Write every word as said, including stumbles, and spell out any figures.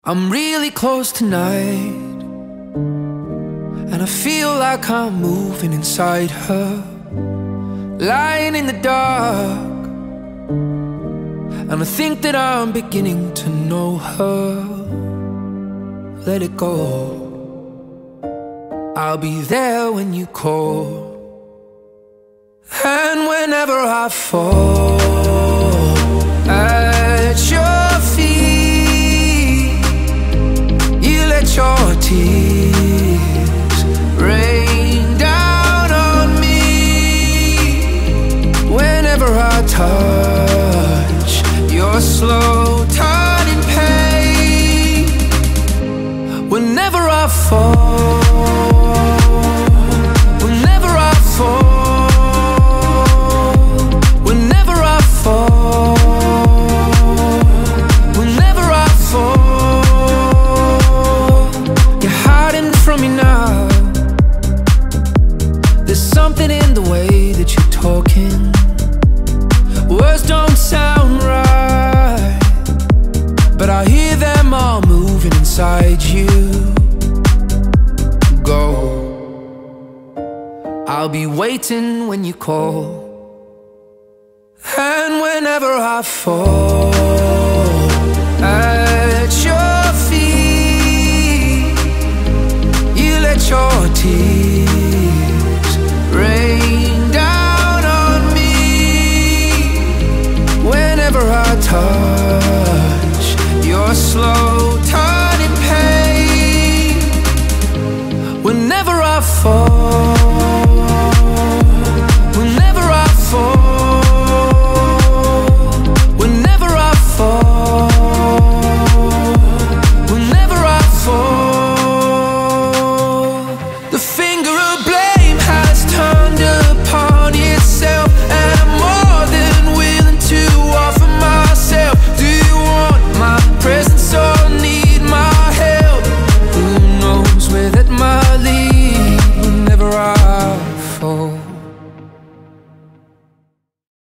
I'm really close tonight, and I feel like I'm moving inside her, lying in the dark. And I think that I'm beginning to know her. Let it go, I'll be there when you call. And whenever I fall at your feet, you let your tears rain down on me. Whenever I touch your slow turning pain, whenever I fall, whenever I fall, whenever I fall, whenever I fall, you're hiding from me now. There's something in the way that you're talking. Words don't sound right, but I hear them all moving inside you. Go, I'll be waiting when you call. And whenever I fall